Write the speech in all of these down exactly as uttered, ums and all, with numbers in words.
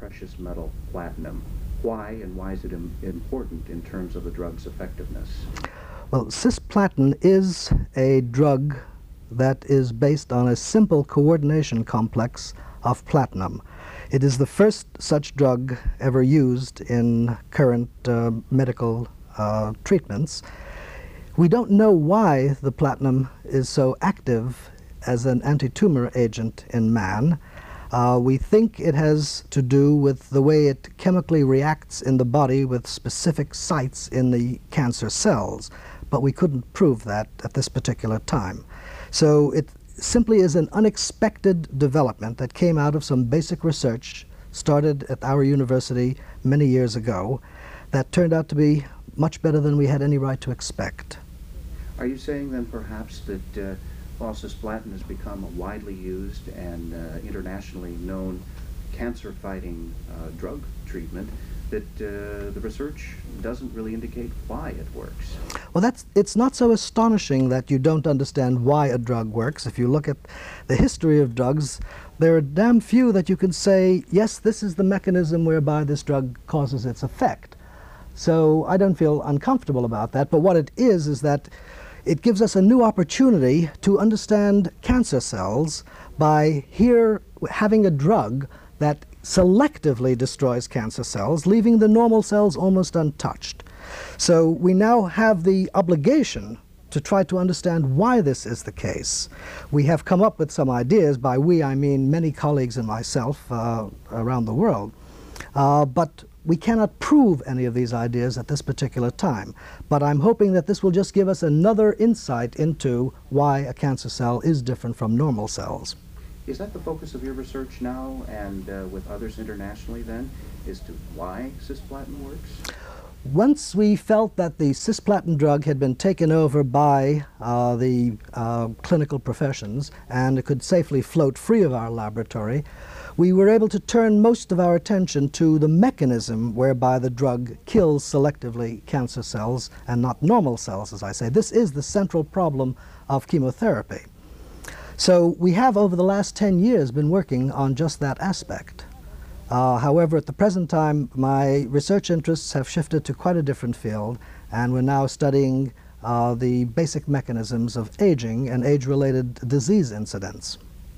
precious metal platinum. Why, and why is it im important in terms of the drug's effectiveness? Well, cisplatin is a drug that is based on a simple coordination complex of platinum. It is the first such drug ever used in current uh, medical uh, treatments. We don't know why the platinum is so active as an anti-tumor agent in man. Uh, we think it has to do with the way it chemically reacts in the body with specific sites in the cancer cells, but we couldn't prove that at this particular time. So it simply is an unexpected development that came out of some basic research started at our university many years ago that turned out to be much better than we had any right to expect. Are you saying then perhaps that uh, while cisplatin has become a widely used and uh, internationally known cancer-fighting uh, drug treatment, that uh, the research doesn't really indicate why it works? Well, that's, it's not so astonishing that you don't understand why a drug works. If you look at the history of drugs, there are damn few that you can say, yes, this is the mechanism whereby this drug causes its effect. So I don't feel uncomfortable about that, but what it is is that it gives us a new opportunity to understand cancer cells by here having a drug that selectively destroys cancer cells, leaving the normal cells almost untouched. So we now have the obligation to try to understand why this is the case. We have come up with some ideas. By we, I mean many colleagues and myself uh, around the world. Uh, but we cannot prove any of these ideas at this particular time. But I'm hoping that this will just give us another insight into why a cancer cell is different from normal cells. Is that the focus of your research now and uh, with others internationally then, as to why cisplatin works? Once we felt that the cisplatin drug had been taken over by uh, the uh, clinical professions and it could safely float free of our laboratory, we were able to turn most of our attention to the mechanism whereby the drug kills selectively cancer cells and not normal cells, as I say. This is the central problem of chemotherapy. So we have, over the last ten years, been working on just that aspect. Uh, however, at the present time, my research interests have shifted to quite a different field, and we're now studying uh, the basic mechanisms of aging and age-related disease incidents.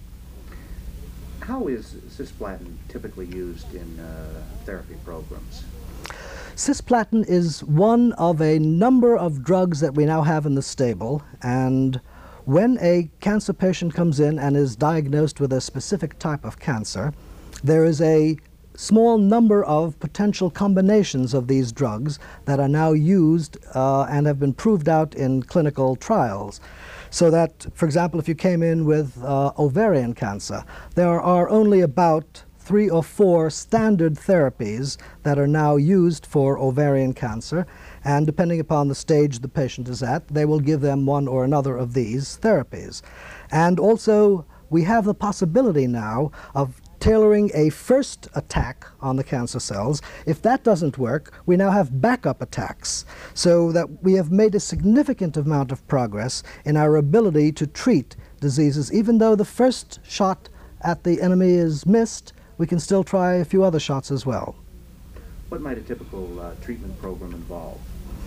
How is cisplatin typically used in uh, therapy programs? Cisplatin is one of a number of drugs that we now have in the stable, and when a cancer patient comes in and is diagnosed with a specific type of cancer, there is a small number of potential combinations of these drugs that are now used uh, and have been proved out in clinical trials. So that, for example, if you came in with uh, ovarian cancer, there are only about three or four standard therapies that are now used for ovarian cancer, and depending upon the stage the patient is at, they will give them one or another of these therapies. And also, we have the possibility now of tailoring a first attack on the cancer cells. If that doesn't work, we now have backup attacks, so that we have made a significant amount of progress in our ability to treat diseases. Even though the first shot at the enemy is missed, we can still try a few other shots as well. What might a typical uh, treatment program involve?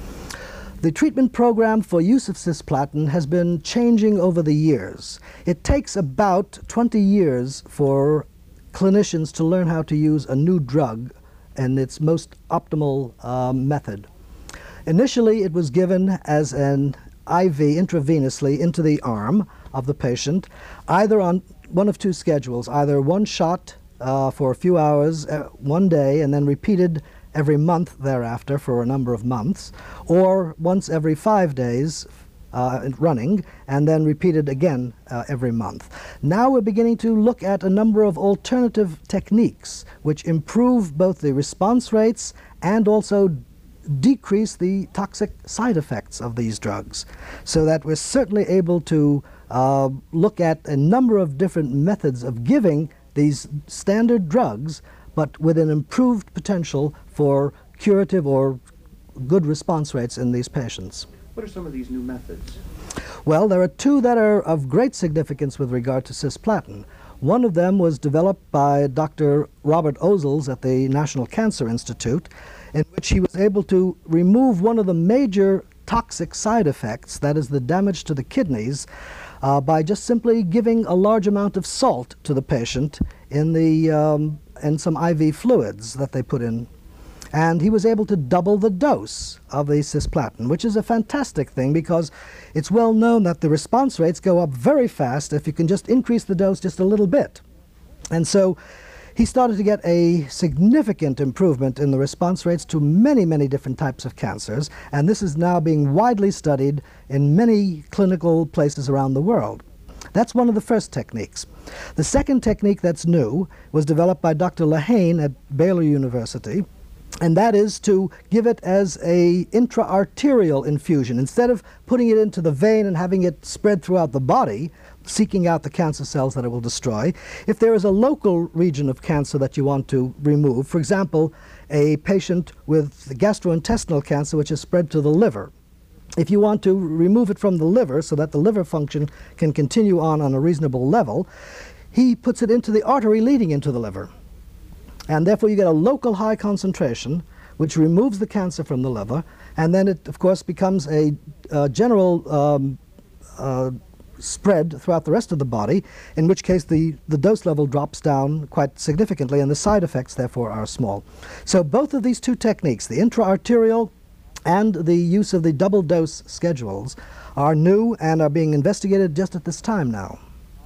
The treatment program for use of cisplatin has been changing over the years. It takes about twenty years for clinicians to learn how to use a new drug in its most optimal uh, method. Initially, it was given as an I V intravenously into the arm of the patient, either on one of two schedules, either one shot uh, for a few hours uh, one day and then repeated every month thereafter for a number of months, or once every five days uh, running, and then repeated again uh, every month. Now we're beginning to look at a number of alternative techniques which improve both the response rates and also decrease the toxic side effects of these drugs, so that we're certainly able to uh, look at a number of different methods of giving these standard drugs, but with an improved potential for curative or good response rates in these patients. What are some of these new methods? Well, there are two that are of great significance with regard to cisplatin. One of them was developed by Doctor Robert Ozels at the National Cancer Institute, in which he was able to remove one of the major toxic side effects, that is the damage to the kidneys, uh, by just simply giving a large amount of salt to the patient in, the, um, in some I V fluids that they put in. And he was able to double the dose of the cisplatin, which is a fantastic thing because it's well known that the response rates go up very fast if you can just increase the dose just a little bit. And so he started to get a significant improvement in the response rates to many, many different types of cancers, and this is now being widely studied in many clinical places around the world. That's one of the first techniques. The second technique that's new was developed by Doctor Lehane at Baylor University, and that is to give it as a intra-arterial infusion. Instead of putting it into the vein and having it spread throughout the body, seeking out the cancer cells that it will destroy, if there is a local region of cancer that you want to remove, for example, a patient with gastrointestinal cancer which is spread to the liver, if you want to remove it from the liver so that the liver function can continue on on a reasonable level, he puts it into the artery leading into the liver. And therefore you get a local high concentration which removes the cancer from the liver, and then it of course becomes a uh, general um, uh, spread throughout the rest of the body, in which case the, the dose level drops down quite significantly and the side effects therefore are small. So both of these two techniques, the intra-arterial and the use of the double dose schedules, are new and are being investigated just at this time now.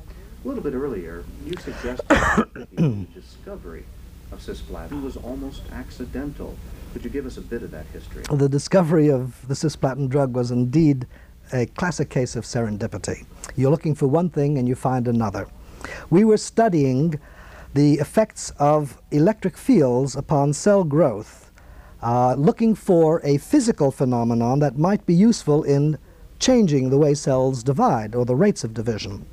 A little bit earlier, you suggested that the discovery of cisplatin was almost accidental. Could you give us a bit of that history? The discovery of the cisplatin drug was indeed a classic case of serendipity. You're looking for one thing and you find another. We were studying the effects of electric fields upon cell growth, uh, looking for a physical phenomenon that might be useful in changing the way cells divide or the rates of division.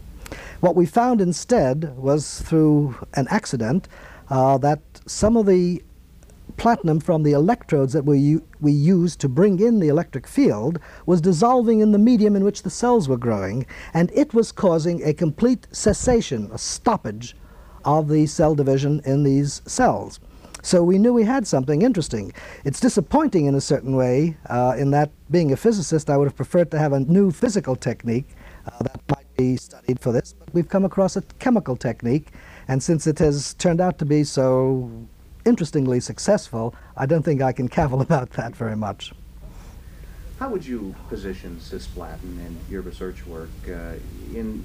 What we found instead was, through an accident, uh, that some of the platinum from the electrodes that we, we used to bring in the electric field was dissolving in the medium in which the cells were growing, and it was causing a complete cessation, a stoppage of the cell division in these cells. So we knew we had something interesting. It's disappointing in a certain way, uh, in that, being a physicist, I would have preferred to have a new physical technique uh, that might be studied for this, but we've come across a chemical technique, and since it has turned out to be so interestingly successful, I don't think I can cavil about that very much. How would you position cisplatin in your research work uh, in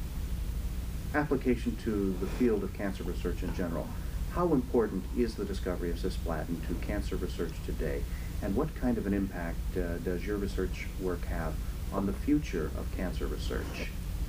application to the field of cancer research in general? How important is the discovery of cisplatin to cancer research today, and what kind of an impact uh, does your research work have on the future of cancer research?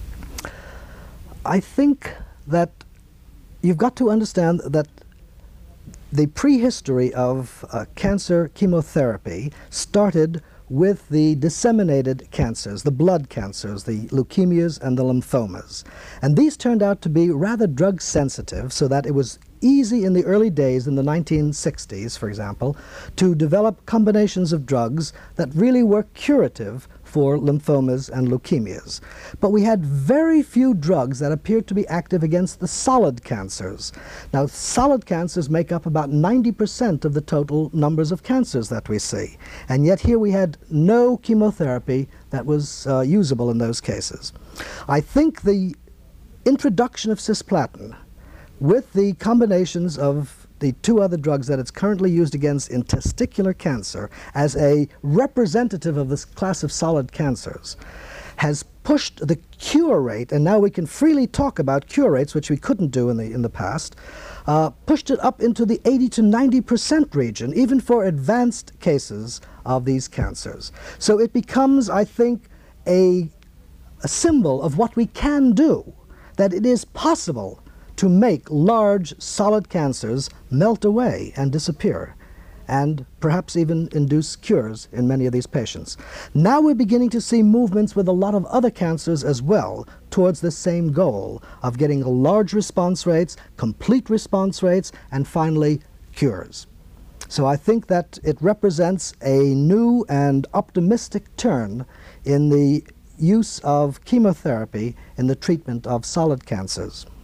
I think that you've got to understand that the prehistory of uh, cancer chemotherapy started with the disseminated cancers, the blood cancers, the leukemias and the lymphomas. And these turned out to be rather drug sensitive, so that it was easy in the early days, in the nineteen sixties, for example, to develop combinations of drugs that really were curative for lymphomas and leukemias. But we had very few drugs that appeared to be active against the solid cancers. Now, solid cancers make up about ninety percent of the total numbers of cancers that we see. And yet here we had no chemotherapy that was uh, usable in those cases. I think the introduction of cisplatin, with the combinations of the two other drugs that it's currently used against in testicular cancer as a representative of this class of solid cancers, has pushed the cure rate, and now we can freely talk about cure rates, which we couldn't do in the, in the past, uh, pushed it up into the eighty to ninety percent region, even for advanced cases of these cancers. So it becomes, I think, a, a symbol of what we can do, that it is possible to make large solid cancers melt away and disappear, and perhaps even induce cures in many of these patients. Now we're beginning to see movements with a lot of other cancers as well towards the same goal of getting large response rates, complete response rates, and finally cures. So I think that it represents a new and optimistic turn in the use of chemotherapy in the treatment of solid cancers.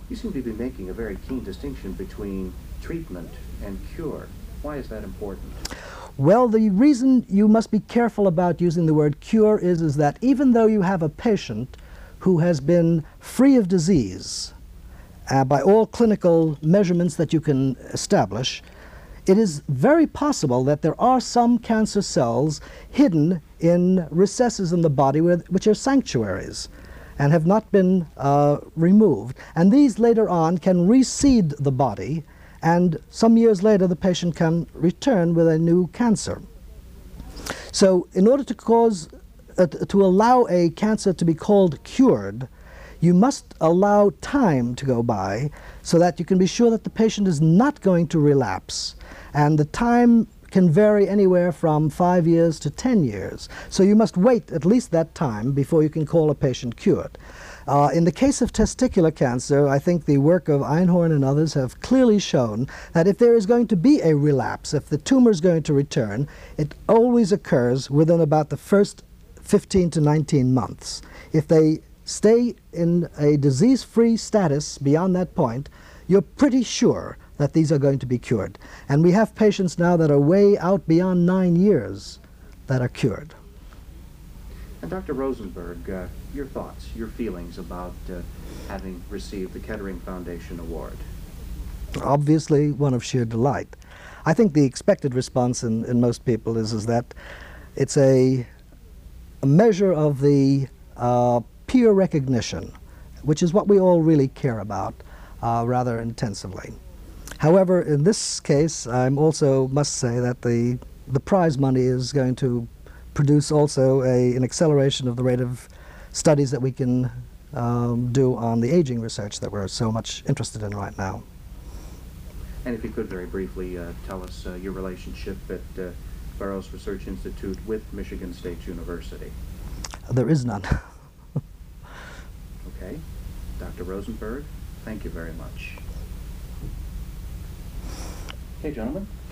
You seem to be making a very keen distinction between treatment and cure. Why is that important? Well, the reason you must be careful about using the word cure is, is that even though you have a patient who has been free of disease uh, by all clinical measurements that you can establish, it is very possible that there are some cancer cells hidden in recesses in the body with, which are sanctuaries and have not been uh, removed. And these later on can reseed the body, and some years later the patient can return with a new cancer. So in order to cause, uh, to allow a cancer to be called cured, you must allow time to go by so that you can be sure that the patient is not going to relapse. And the time can vary anywhere from five years to ten years. So you must wait at least that time before you can call a patient cured. Uh, in the case of testicular cancer, I think the work of Einhorn and others have clearly shown that if there is going to be a relapse, if the tumor is going to return, it always occurs within about the first fifteen to nineteen months. If they stay in a disease-free status beyond that point, you're pretty sure that these are going to be cured. And we have patients now that are way out beyond nine years that are cured. And Doctor Rosenberg, uh, your thoughts, your feelings about uh, having received the Kettering Foundation Award? Obviously, one of sheer delight. I think the expected response in, in most people is, is that it's a, a measure of the uh, peer recognition, which is what we all really care about uh, rather intensively. However, in this case, I also must say that the, the prize money is going to produce also a, an acceleration of the rate of studies that we can um, do on the aging research that we're so much interested in right now. And if you could very briefly uh, tell us uh, your relationship at uh, Barrows Research Institute with Michigan State University. There is none. Okay. Doctor Rosenberg, thank you very much. Okay, gentlemen.